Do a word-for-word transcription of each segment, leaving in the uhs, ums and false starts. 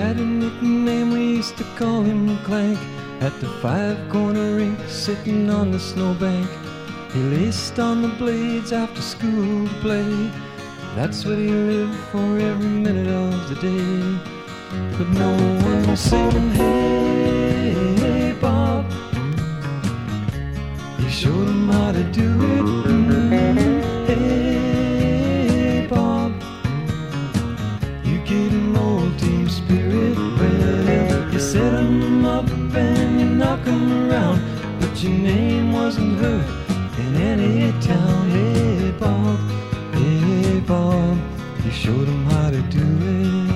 had a nickname, we used to call him Clank. At the five-corner rink, sitting on the snowbank, he laced on the blades after school to play. That's what he lived for every minute of the day. But no one was singing, hey, hey, Bob. He showed him how to do it. Mm, hey, Bob. You gave him old team spirit. Well, you set him up and you knock him around, but your name wasn't heard in any town. Hey, Bob. Hey, Bob. You showed him how to do it.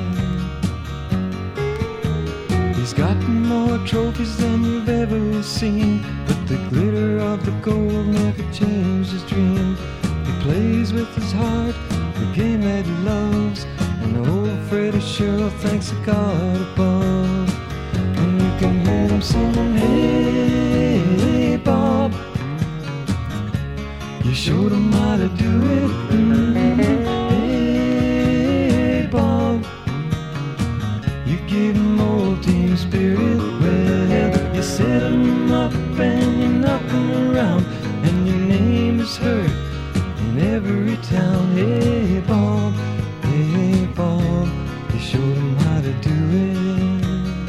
He's got more trophies than you've ever seen, but the glitter of the gold never changed his dream. He plays with his heart, the game that he loves, and old Freddie sure thanks to God above. And you can hear him singing, hey, hey, Bob. You showed him how to do it. Mm, hey, Bob. You gave him old team spirit. Well, you set him up and you knock him around, and your name is heard in every town. Hey, Bob. Hey, Bob. You showed him how to do it.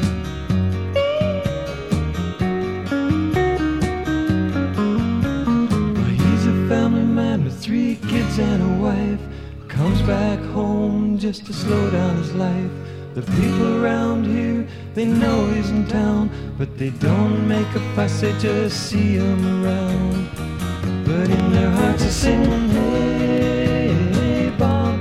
Well, he's a family man with three kids and a wife. Comes back home just to slow down his life. The people around here, they know he's in town, but they don't make a fuss, they just see him around. But in their hearts they're singing, hey, hey, Bob.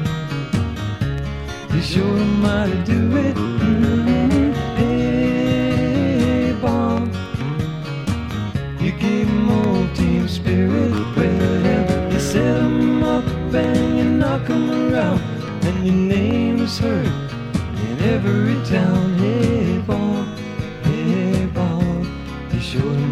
You showed him how to do it. Mm, hey, Bob. You gave him old team spirit. Well, you set him up and you knock him around, and your name is heard in every town. Hey, Bob, hey, Bob, you showed him